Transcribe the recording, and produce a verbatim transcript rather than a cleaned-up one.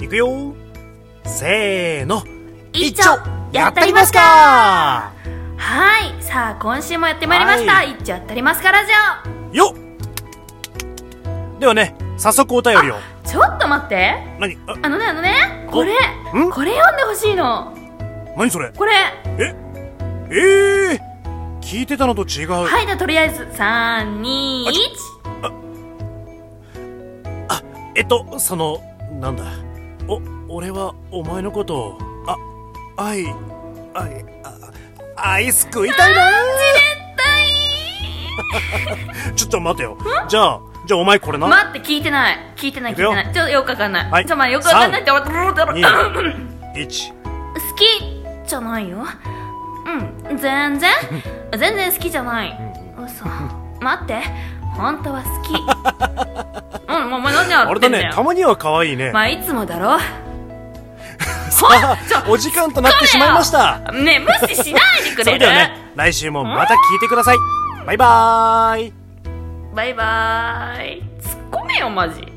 いくよ。せーの。 いっちょやったりますか。はい、さあ今週もやってまいりました、はい、いっちょやったりますかラジオよっ。ではね、早速お便りを。 ちょっと待って。 何？ あ, あのねあのねこれこれ読んでほしいの。 何それ？ これええー、聞いてたのと違う。 はい、じゃあとりあえずさんにいち。 ああえっとそのなんだ、お俺はお前のことをあ愛愛あアイス食いたいな。絶対ちょっと待てよ。じゃあじゃあお前これな。 待って、聞いてない聞いてない聞いてない。ちょっとよくわかんない、はい、ちょっと待って、よくわかんないって思ってにいち好きじゃないよ。うん、全然全然好きじゃない。嘘。待って、本当は好き。うん、もう何やってんだよ。 あれだね、たまには可愛いね。 まあいつもだろ。 さあお時間となってしまいました。 ねえ、無視しないでくれる？ それではね、来週もまた聞いてください。バイバーイ。 バイバーイ。突っ込めよマジ。